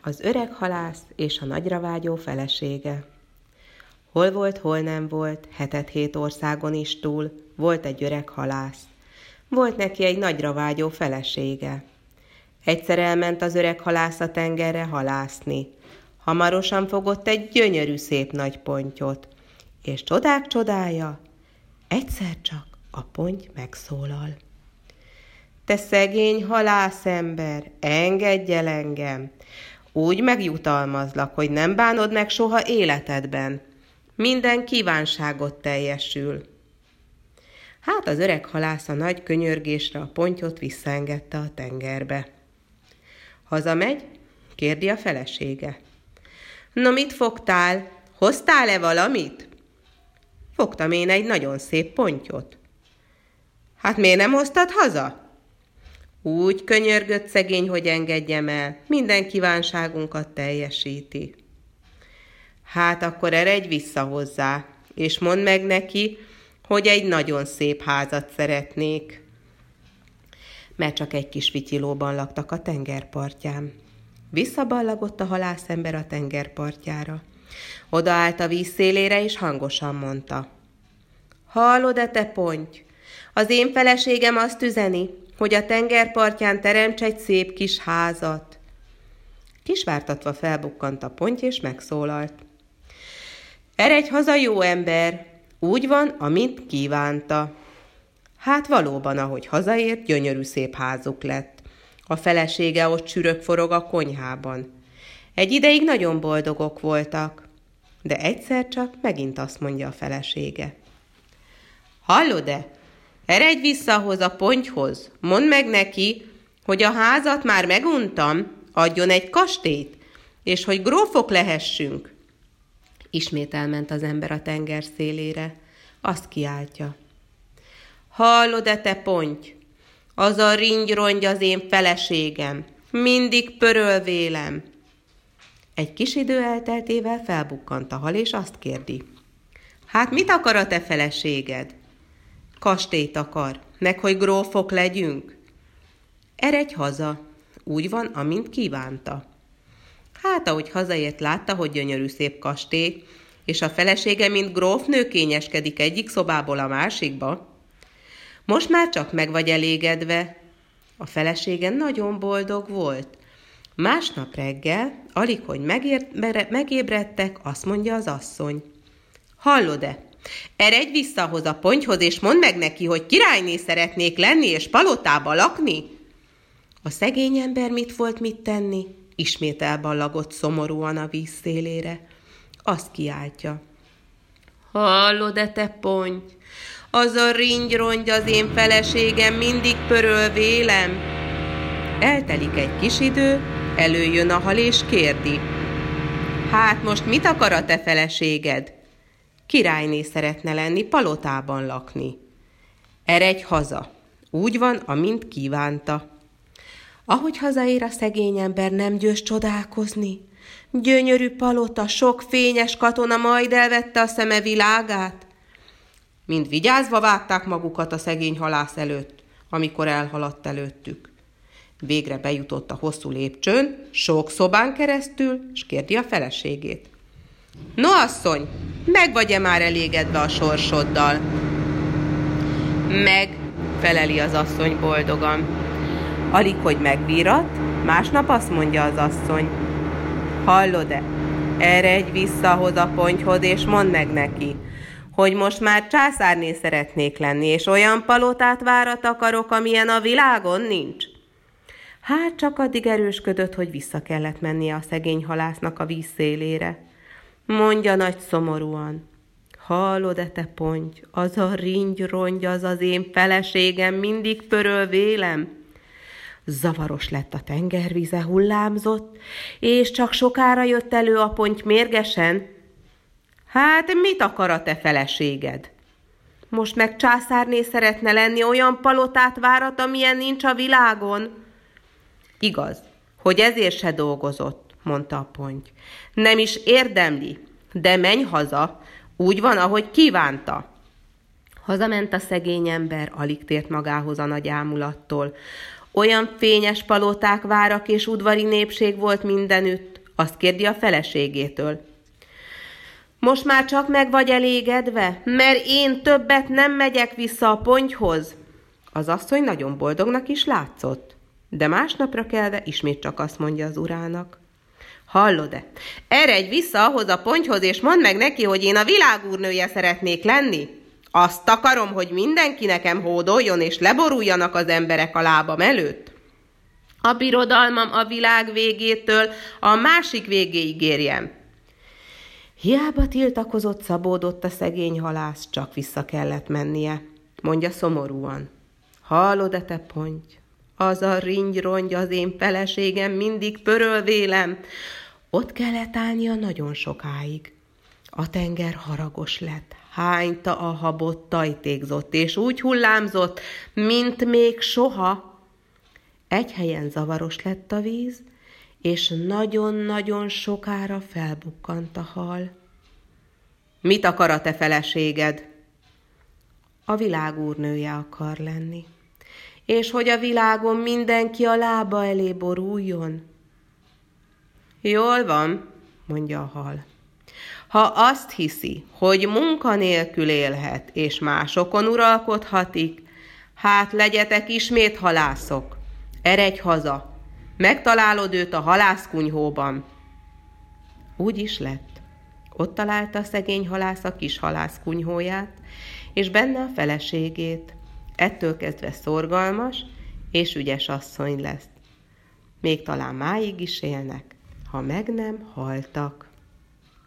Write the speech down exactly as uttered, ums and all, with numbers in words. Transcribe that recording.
Az öreg halász és a nagyra vágyó felesége. Hol volt, hol nem volt, hetet-hét országon is túl, volt egy öreg halász. Volt neki egy nagyra vágyó felesége. Egyszer elment az öreg halász a tengerre halászni. Hamarosan fogott egy gyönyörű szép nagy pontyot. És csodák csodája, egyszer csak a ponty megszólal. Te szegény halászember, engedj el engem! Úgy megjutalmazlak, hogy nem bánod meg soha életedben. Minden kívánságot teljesül. Hát az öreg halász a nagy könyörgésre a pontyot visszaengedte a tengerbe. Hazamegy, kérdi a felesége. No, mit fogtál? Hoztál-e valamit? Fogtam én egy nagyon szép pontyot. Hát miért nem hoztad haza? Úgy könyörgött szegény, hogy engedjem el, minden kívánságunkat teljesíti. Hát akkor eredj vissza hozzá, és mondd meg neki, hogy egy nagyon szép házat szeretnék. Mert csak egy kis vityilóban laktak a tengerpartján. Visszaballagott a halászember a tengerpartjára. Odaállt a víz szélére, és hangosan mondta. Hallod-e, te ponty? Az én feleségem azt üzeni, hogy a tengerpartján teremts egy szép kis házat. Kisvártatva felbukkant a ponty, és megszólalt. Eredj haza, jó ember, úgy van, amint kívánta. Hát valóban, ahogy hazaért, gyönyörű szép házuk lett. A felesége ott csürög-forog a konyhában. Egy ideig nagyon boldogok voltak, de egyszer csak megint azt mondja a felesége. Hallod-e? Eredj vissza ahhoz a pontyhoz, mondd meg neki, hogy a házat már meguntam, adjon egy kastélyt, és hogy grófok lehessünk. Ismét elment az ember a tenger szélére, azt kiáltja. Hallod-e, te ponty? Az a ringy-rongy az én feleségem, mindig pöröl vélem. Egy kis idő elteltével felbukkant a hal, és azt kérdi. Hát mit akar a te feleséged? Kastélyt akar, meg hogy grófok legyünk. Eredj haza, úgy van, amint kívánta. Hát, ahogy hazaért, látta, hogy gyönyörű szép kastély, és a felesége, mint grófnő kényeskedik egyik szobából a másikba. Most már csak meg vagy elégedve. A felesége nagyon boldog volt. Másnap reggel, alig, hogy megért, megébredtek, azt mondja az asszony. Hallod-e? Eredj vissza ahhoz a pontyhoz, és mondd meg neki, hogy királyné szeretnék lenni, és palotába lakni. A szegény ember mit volt mit tenni? Ismét elballagott szomorúan a víz szélére. Azt kiáltja. Hallod-e, te ponty? Az a ringy-rongy az én feleségem, mindig pöröl vélem. Eltelik egy kis idő, előjön a hal, és kérdi. Hát most mit akar a te feleséged? Királyné szeretne lenni, palotában lakni. Eredj haza, úgy van, amint kívánta. Ahogy hazaér a szegény ember, nem győz csodálkozni. Gyönyörű palota, sok fényes katona, majd elvette a szeme világát. Mind vigyázva vágták magukat a szegény halász előtt, amikor elhaladt előttük. Végre bejutott a hosszú lépcsőn, sok szobán keresztül, s kérdi a feleségét. No, asszony, meg vagy-e már elégedve a sorsoddal? Meg, feleli az asszony boldogan. Alig, hogy megvírat, másnap azt mondja az asszony. Hallod-e? Eredj vissza ahhoz a pontyhoz, és mondd meg neki, hogy most már császárné szeretnék lenni, és olyan palotát várat akarok, amilyen a világon nincs. Hát csak addig erősködött, hogy vissza kellett mennie a szegény halásznak a víz szélére. Mondja nagy szomorúan. Hallod-e, te ponty? Az a ringy-rongy, az az én feleségem, mindig pöröl vélem. Zavaros lett a tengervíze, hullámzott, és csak sokára jött elő a ponty mérgesen. Hát mit akar a te feleséged? Most meg császárné szeretne lenni, olyan palotát várat, amilyen nincs a világon. Igaz, hogy ezért se dolgozott, mondta a ponty. Nem is érdemli, de menj haza, úgy van, ahogy kívánta. Hazament a szegény ember, alig tért magához a nagy ámulattól. Olyan fényes paloták, várak és udvari népség volt mindenütt, Azt kérdi a feleségétől. Most már csak meg vagy elégedve, mert én többet nem megyek vissza a pontyhoz. Az asszony nagyon boldognak is látszott, de másnapra kelve ismét csak azt mondja az urának. Hallod-e? Eredj vissza ahhoz a pontyhoz, és mondd meg neki, hogy én a világúrnője szeretnék lenni. Azt akarom, hogy mindenki nekem hódoljon, és leboruljanak az emberek a lábam előtt. A birodalmam a világ végétől a másik végéig érjem. Hiába tiltakozott, szabódott a szegény halász, csak vissza kellett mennie, mondja szomorúan. Hallod-e, te ponty? Az a ringy-rongy az én feleségem mindig pöröl vélem. Ott kellett állnia nagyon sokáig. A tenger haragos lett, hányta a habot, tajtékzott, és úgy hullámzott, mint még soha. Egy helyen zavaros lett a víz, és nagyon-nagyon sokára felbukkant a hal. Mit akar a te feleséged? A világúrnője akar lenni. És hogy a világon mindenki a lába elé boruljon? Jól van, mondja a hal. Ha azt hiszi, hogy munkanélkül élhet, és másokon uralkodhatik, hát legyetek ismét halászok. Eredj haza, megtalálod őt a halászkunyhóban. Úgy is lett. Ott találta a szegény halász a kis halászkunyhóját, és benne a feleségét. Ettől kezdve szorgalmas és ügyes asszony lesz. Még talán máig is élnek, ha meg nem haltak.